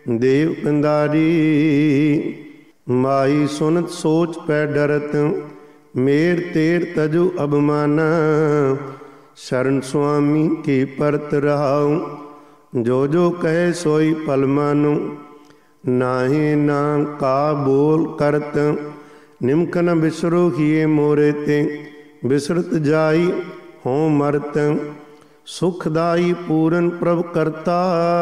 देव कंदारी। माई सुनत सोच पै डरत, मेर तेर तजु अबमाना। शरण स्वामी की परत रहाऊं, जो जो कहे सोई पल मानूं। नाहि नाम का बोल करत, निमक न बिसरो हिए मोरे ते। बिसरत जाई हों मरत, सुखदाई पूरन प्रभ करता।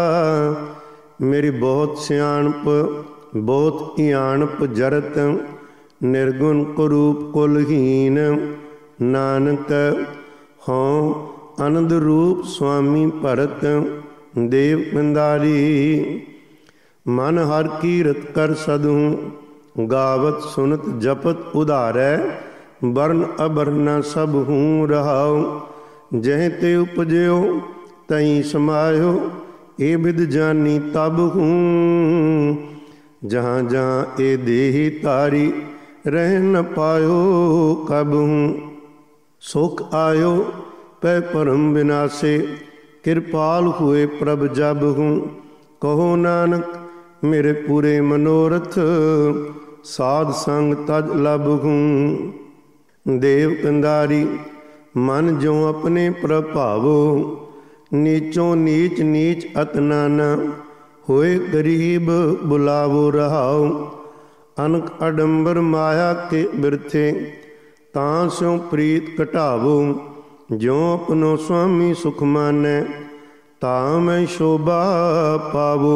मेरी बहुत सियाणप बहुत इयाणप जरत, निर्गुण कुरूप कुलहीन। नानक हों आनंद रूप स्वामी भरत, देव कंदारी। मन हर कीरत कर सदहूँ, गावत सुनत जपत उधारै। वर्ण अवर्ण सब हूँ रहाऊं, जह ते उपजयो तहीं समायो। ए विद जानी तब हूँ, जहाँ जहाँ ए देही तारी। रह न पायो कब हूँ, सुख आयो पै परम विनाशे। कृपाल हुए प्रभ जब हूँ, कहो नानक मेरे पूरे मनोरथ। साध संग तज लब हूँ, देव कंदारी। मन जो अपने प्रभावो, नीचों नीच नीच अतनाना। होए गरीब बुलावो रहाओ, अनक अडंबर माया के बिरथे। तां स्यों प्रीत घटावो, ज्यों अपनो स्वामी सुख मानै। तां मैं शोभा पावो,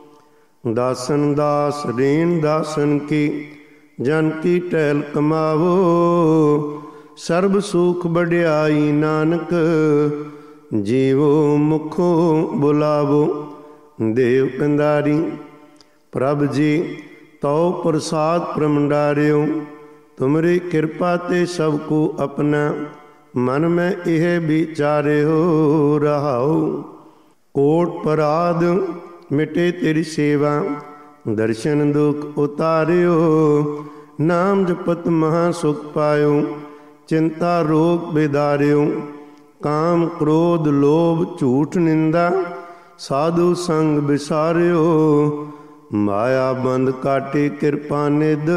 दासन दास रेन दासन की। जन की टहल कमावो, सर्ब सुख बढ़ियाई नानक। जीवो मुखो बुलावो, देव कंदारी। प्रभ जी तो प्रसाद प्रमंडारियो, तुमरी कृपा ते सबको अपना। मन में यह विचारियो रहाओ, कोट पराध मिटे तेरी सेवा। दर्शन दुख उतारियो, नाम जपत महा सुख पायो। चिंता रोग बिदारियो, काम क्रोध लोभ झूठ निंदा। साधु संग बिसारियो, माया बंद काटे कृपा निध।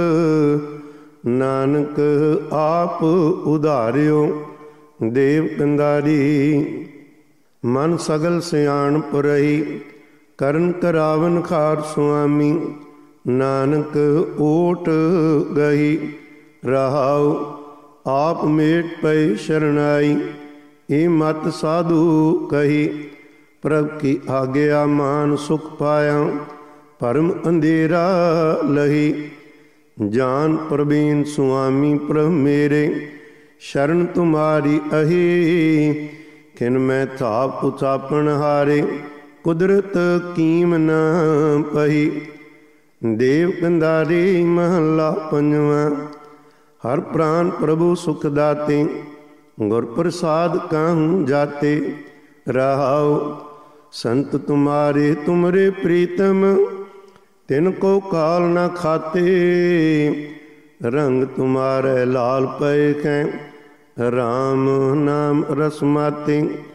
नानक आप उधारियो, देव कंदारी। मन सगल सियाणप रही, करन करावन खार स्वामी। नानक ओट गही रहाओ, आप मेट पै शरणाई। ए मत साधु कही, प्रभ की आज्ञा मान सुख पाया। परम अंधेरा लही, जान प्रवीण स्वामी प्रभ मेरे। शरण तुम्हारी अही, खिन मैं थाप उचापन हारे। कुदरत कीम न पही, देव कंदारी। महला पंजवा। हर प्राण प्रभु सुख दाते, गुर प्रसाद काहूँ जाते। रहाओ संत तुम्हारे तुमरे प्रीतम, तिनको काल न खाते। रंग तुम्हारे लाल पै कै, राम नाम रस माते।